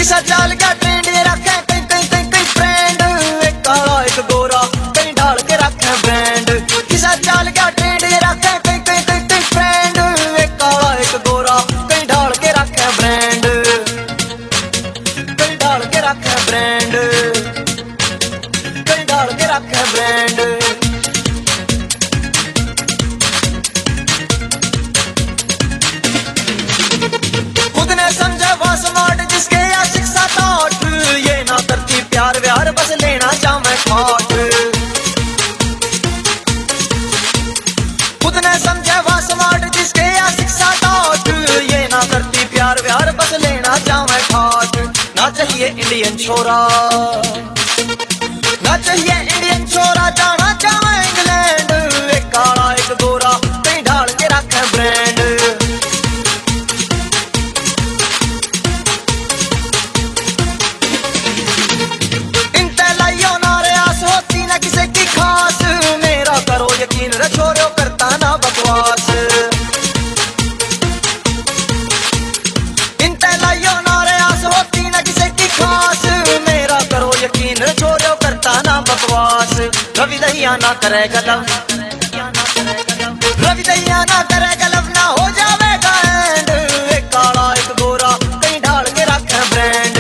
किसा चाल क्या ट्रेंड ये रखे कई कई कई कई फ्रेंड, एक काला एक गोरा कहीं ढाल के रखे ब्रांड। किसा चाल क्या ट्रेंड ये रखे कई कई कई कई फ्रेंड, एक काला एक गोरा कहीं ढाल के रखे ब्रांड, कहीं ढाल के रखे ब्रांड, कहीं ढाल के रखे ब्रांड। समझे वो स्मार्ट जिसके या शिक्षा ताट, ये ना करती प्यार व्यार बस लेना चाहे खाट। खुद ने समझे वो स्मार्ट जिसके या शिक्षा ताट, ये ना करती प्यार व्यार बस लेना चाहे खाट। ना चाहिए इंडियन छोरा, ना चाहिए इंडियन छोरा जाना चाहे इंग्लैंड, एक काला एक गोरा कहीं ढाल के रखे ब्रांड। किसे की खास मेरा करो यकीन रे छोरो करता ना बकवास। इन तैलाइयों नारे आस होती ना किसे की खास, मेरा करो यकीन रे छोरो करता ना बकवास। रवि दहिया ना करे गलव, रवि दहिया ना करे गलव ना हो जावेगा एंड, एक काला एक गोरा कहीं ढाल के रखे ब्रांड।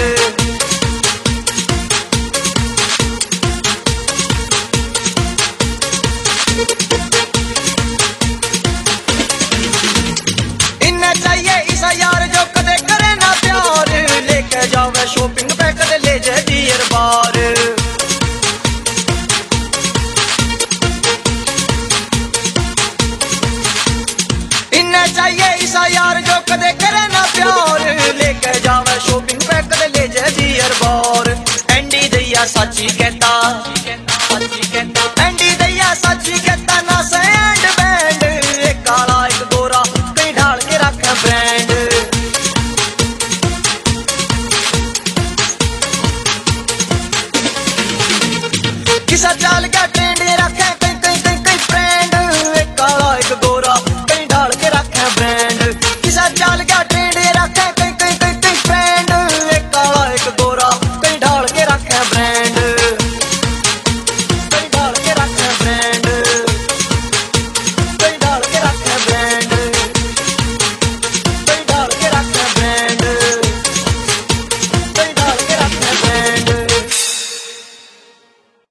चाहिए ऐसा यार जो कदे करे ना प्यार, लेके जावे शॉपिंग पे कदे ले जाए डियर बार। इन्हें चाहिए ऐसा यार जो कदे करे ना प्यार, लेके जावे शॉपिंग पे कदे ले जाए डियर बार। एंडी दैया सच्ची कहता, एंडी दैया सच्ची कहता